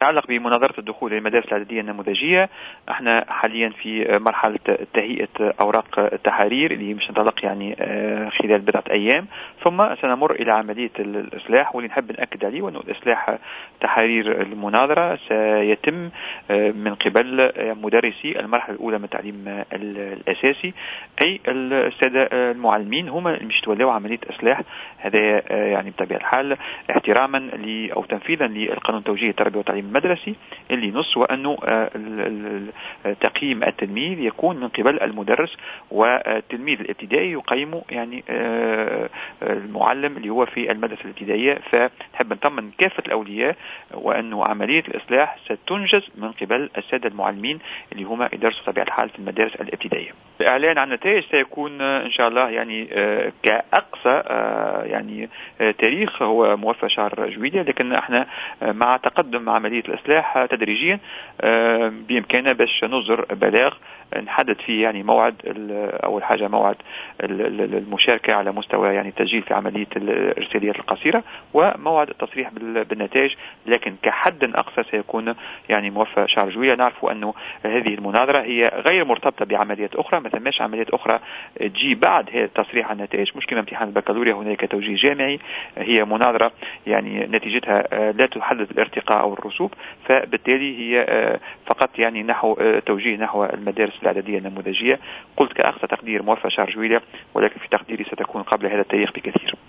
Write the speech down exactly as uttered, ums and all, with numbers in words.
يتعلق بمناظرة الدخول للمدارس الإعدادية النموذجية، احنا حاليا في مرحلة تهيئة أوراق التحارير اللي مش نطلق يعني خلال بضعة أيام، ثم سنمر إلى عملية الإصلاح. واللي نحب نأكد عليه وأنه الإصلاح تحارير المناظرة سيتم من قبل مدرسي المرحلة الأولى من التعليم الأساسي، أي السادة المعلمين هم اللي مش يتولوا عملية إصلاح. هذا يعني بطبيعة الحال احتراما ل أو تنفيذا للقانون التوجيهي التربوي والتعليم المدرسي اللي نص وأنه تقييم التلميذ يكون من قبل المدرس، والتلميذ الابتدائي يقيم يعني المعلم اللي هو في المدرسة الابتدائية. فنحب نطمن كافة الأولياء وأنه عملية الإصلاح ستنجز من قبل السادة المعلمين اللي هم يدرسوا طبيعة الحال في المدارس الابتدائية. الإعلان عن النتائج سيكون إن شاء الله يعني كأقصى يعني تاريخ هو موفى شهر جويلية، لكن احنا مع تقدم عملية الإصلاح تدريجيا بإمكاننا باش نصدر بلاغ نحدد فيه يعني موعد أول حاجة موعد المشاركة على مستوى يعني التسجيل في عملية الإرساليات القصيرة وموعد التصريح بالنتائج، لكن كحد أقصى سيكون يعني موفى شهر جويلية. نعرف أنه هذه المناظرة هي غير مرتبطة بعمليات أخرى، ما ثماش عمليات أخرى تجي بعد تصريح النتائج، مش كما امتحان البكالوريا هناك توجيه جامعي. هي مناظرة يعني نتيجتها لا تحدد الارتقاء أو الرسوب، فبالتالي هي فقط يعني نحو توجيه نحو المدارس الإعدادية النموذجية. قلت كأقصى تقدير موفى شهر جويلية، ولكن في تقديري ستكون قبل هذا التاريخ بكثير.